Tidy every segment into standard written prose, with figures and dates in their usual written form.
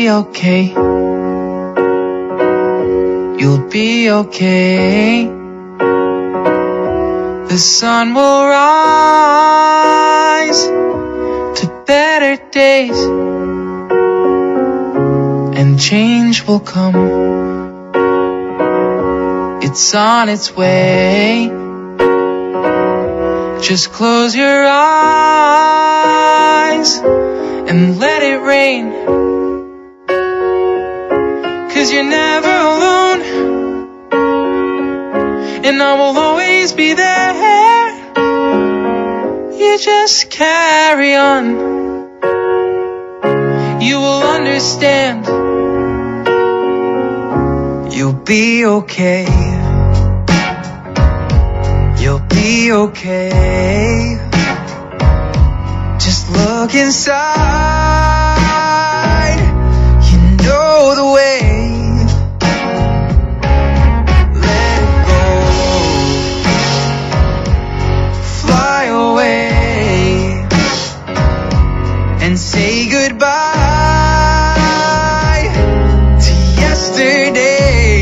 okay. You'll be okay. The sun will rise to better days, and change will come. It's on its way. Just close your eyes and let it rain. 'Cause you're never alone, and I will always be there. You just carry on. You will understand. You'll be okay. You'll be okay. Just look inside. You know the way. Let it go. Fly away and say goodbye to yesterday.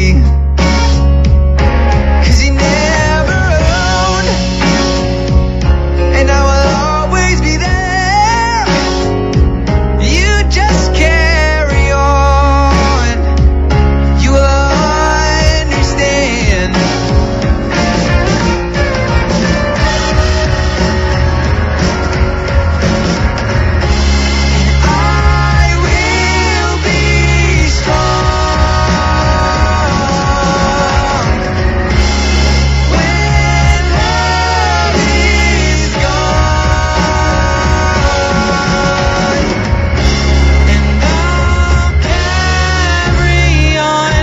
'Cause you're never alone, and I will always be there. You just carry on. You will understand. I will be strong when love is gone, and I'll carry on.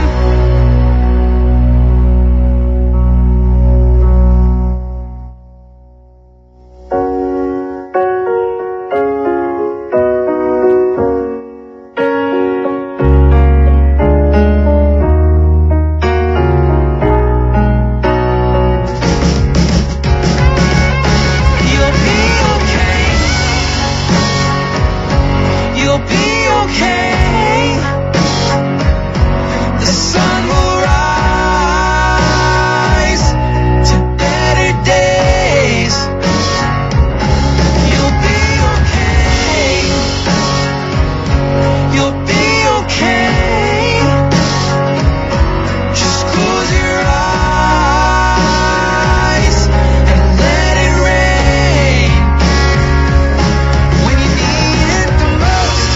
You'll be okay. You'll be okay. The sun will rise to better days. You'll be okay. You'll be okay. Just close your eyes and let it rain when you need it the most.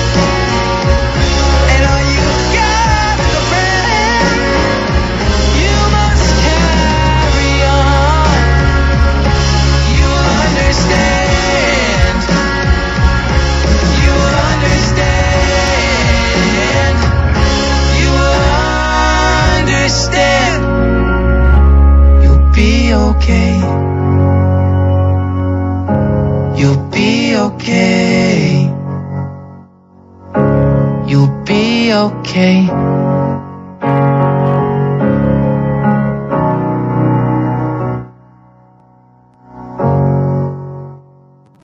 And all you got is a friend. You must carry on. You will understand. You will understand. You will understand. You'll be okay. You'll be okay. You'll be okay.